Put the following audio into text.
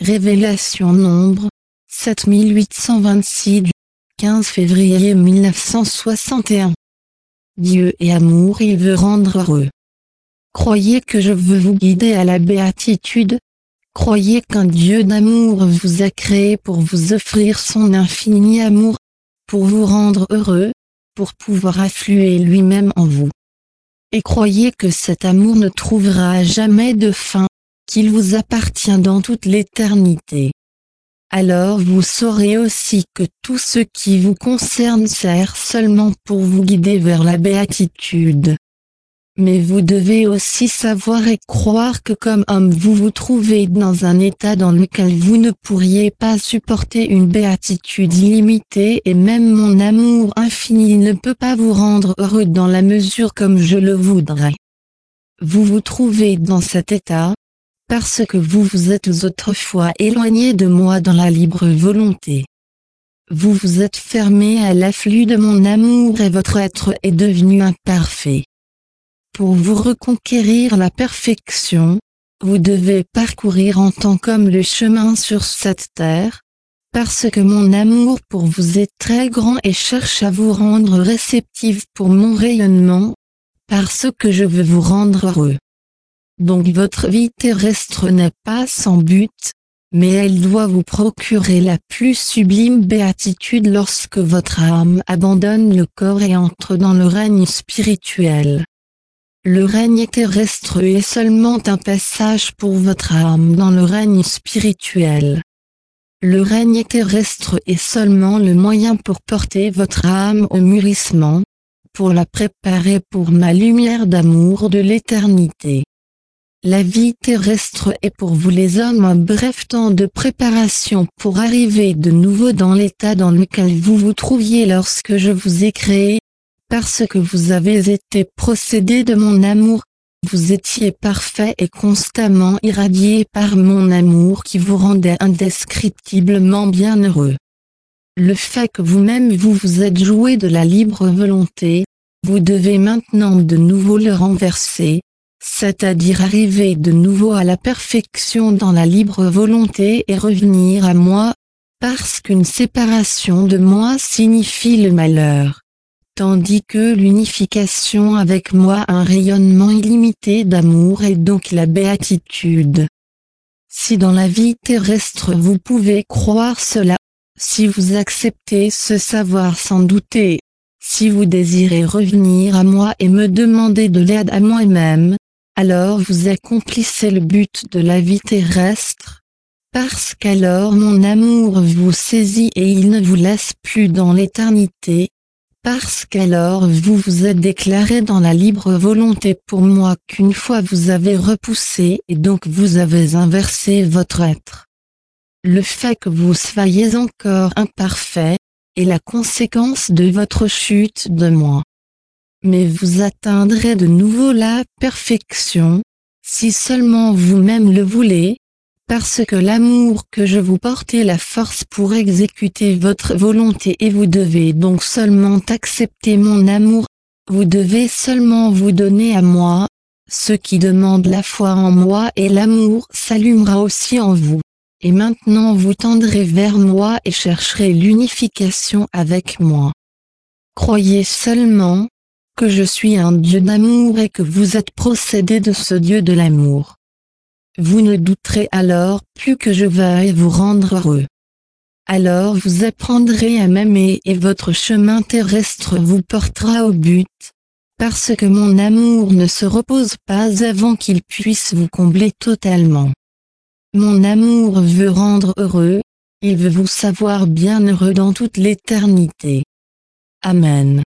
Révélation Nombre, 7826 du 15 février 1961. Dieu est amour, il veut rendre heureux. Croyez que je veux vous guider à la béatitude. Croyez qu'un Dieu d'amour vous a créé pour vous offrir son infini amour, pour vous rendre heureux, pour pouvoir affluer lui-même en vous. Et croyez que cet amour ne trouvera jamais de fin, qu'il vous appartient dans toute l'éternité. Alors vous saurez aussi que tout ce qui vous concerne sert seulement pour vous guider vers la béatitude. Mais vous devez aussi savoir et croire que comme homme vous vous trouvez dans un état dans lequel vous ne pourriez pas supporter une béatitude illimitée et même mon amour infini ne peut pas vous rendre heureux dans la mesure comme je le voudrais. Vous vous trouvez dans cet état, parce que vous vous êtes autrefois éloigné de moi dans la libre volonté. Vous vous êtes fermé à l'afflux de mon amour et votre être est devenu imparfait. Pour vous reconquérir la perfection, vous devez parcourir en tant qu'homme le chemin sur cette terre, parce que mon amour pour vous est très grand et cherche à vous rendre réceptive pour mon rayonnement, parce que je veux vous rendre heureux. Donc votre vie terrestre n'est pas sans but, mais elle doit vous procurer la plus sublime béatitude lorsque votre âme abandonne le corps et entre dans le règne spirituel. Le règne terrestre est seulement un passage pour votre âme dans le règne spirituel. Le règne terrestre est seulement le moyen pour porter votre âme au mûrissement, pour la préparer pour ma lumière d'amour de l'éternité. La vie terrestre est pour vous les hommes un bref temps de préparation pour arriver de nouveau dans l'état dans lequel vous vous trouviez lorsque je vous ai créé, parce que vous avez été procédé de mon amour, vous étiez parfait et constamment irradié par mon amour qui vous rendait indescriptiblement bienheureux. Le fait que vous-même vous vous êtes joué de la libre volonté, vous devez maintenant de nouveau le renverser, c'est-à-dire arriver de nouveau à la perfection dans la libre volonté et revenir à moi, parce qu'une séparation de moi signifie le malheur, tandis que l'unification avec moi un rayonnement illimité d'amour et donc la béatitude. Si dans la vie terrestre vous pouvez croire cela, si vous acceptez ce savoir sans douter, si vous désirez revenir à moi et me demander de l'aide à moi-même, alors vous accomplissez le but de la vie terrestre, parce qu'alors mon amour vous saisit et il ne vous laisse plus dans l'éternité, parce qu'alors vous vous êtes déclaré dans la libre volonté pour moi qu'une fois vous avez repoussé et donc vous avez inversé votre être. Le fait que vous soyez encore imparfait est la conséquence de votre chute de moi. Mais vous atteindrez de nouveau la perfection, si seulement vous-même le voulez, parce que l'amour que je vous porte est la force pour exécuter votre volonté et vous devez donc seulement accepter mon amour, vous devez seulement vous donner à moi, ce qui demande la foi en moi et l'amour s'allumera aussi en vous, et maintenant vous tendrez vers moi et chercherez l'unification avec moi. Croyez seulement que je suis un Dieu d'amour et que vous êtes procédé de ce Dieu de l'amour. Vous ne douterez alors plus que je veuille vous rendre heureux. Alors vous apprendrez à m'aimer et votre chemin terrestre vous portera au but, parce que mon amour ne se repose pas avant qu'il puisse vous combler totalement. Mon amour veut rendre heureux, il veut vous savoir bien heureux dans toute l'éternité. Amen.